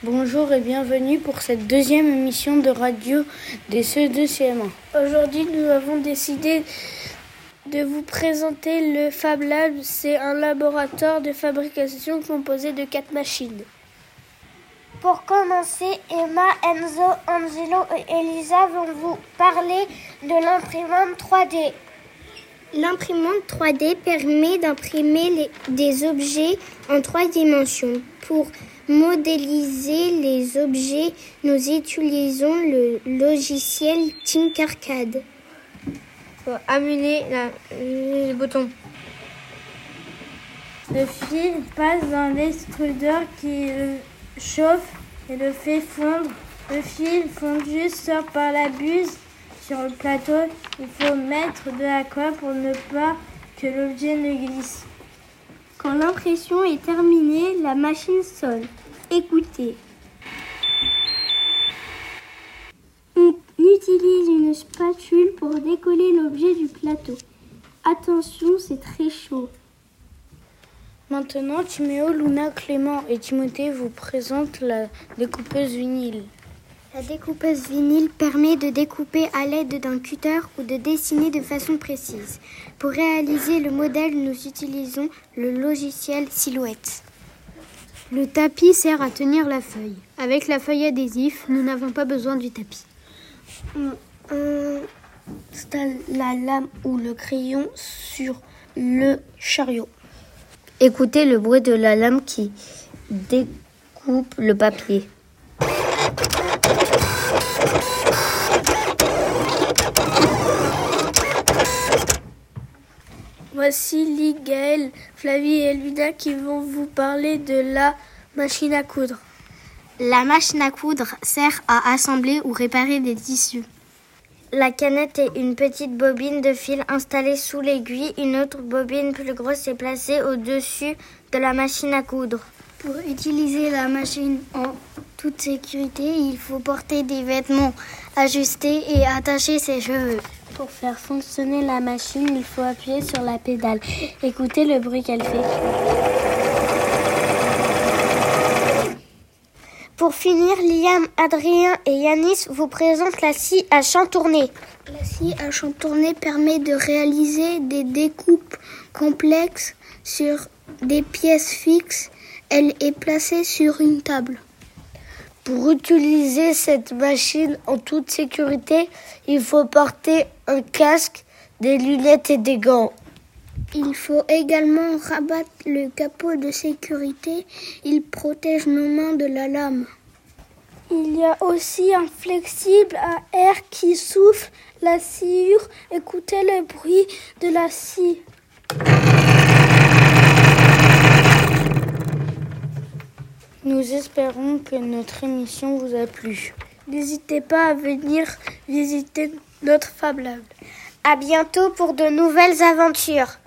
Bonjour et bienvenue pour cette deuxième émission de radio des CE2 CM1. Aujourd'hui, nous avons décidé de vous présenter le Fab Lab. C'est un laboratoire de fabrication composé de 4 machines. Pour commencer, Emma, Enzo, Angelo et Elisa vont vous parler de l'imprimante 3D. L'imprimante 3D permet d'imprimer des objets en 3 dimensions. Pour modéliser les objets, nous utilisons le logiciel Tinkercad. Pour amener les boutons. Le fil passe dans l'extrudeur qui le chauffe et le fait fondre. Le fil fondu sort par la buse sur le plateau. Il faut mettre de la colle pour ne pas que l'objet ne glisse. Quand l'impression est terminée, la machine sonne. Écoutez. On utilise une spatule pour décoller l'objet du plateau. Attention, c'est très chaud. Maintenant, Timéo, Luna, Clément et Timothée vous présentent la découpeuse vinyle. La découpeuse vinyle permet de découper à l'aide d'un cutter ou de dessiner de façon précise. Pour réaliser le modèle, nous utilisons le logiciel Silhouette. Le tapis sert à tenir la feuille. Avec la feuille adhésif, nous n'avons pas besoin du tapis. On installe la lame ou le crayon sur le chariot. Écoutez le bruit de la lame qui découpe le papier. Voici Lee, Gaël, Flavie et Luna qui vont vous parler de la machine à coudre. La machine à coudre sert à assembler ou réparer des tissus. La canette est une petite bobine de fil installée sous l'aiguille. Une autre bobine plus grosse est placée au-dessus de la machine à coudre. Pour utiliser la machine en toute sécurité, il faut porter des vêtements ajustés et attacher ses cheveux. Pour faire fonctionner la machine, il faut appuyer sur la pédale. Écoutez le bruit qu'elle fait. Pour finir, Liam, Adrien et Yanis vous présentent la scie à chantourner. La scie à chantourner permet de réaliser des découpes complexes sur des pièces fixes. Elle est placée sur une table. Pour utiliser cette machine en toute sécurité, il faut porter un casque, des lunettes et des gants. Il faut également rabattre le capot de sécurité. Il protège nos mains de la lame. Il y a aussi un flexible à air qui souffle la sciure. Écoutez le bruit de la scie. Nous espérons que notre émission vous a plu. N'hésitez pas à venir visiter notre Fab Lab. À bientôt pour de nouvelles aventures.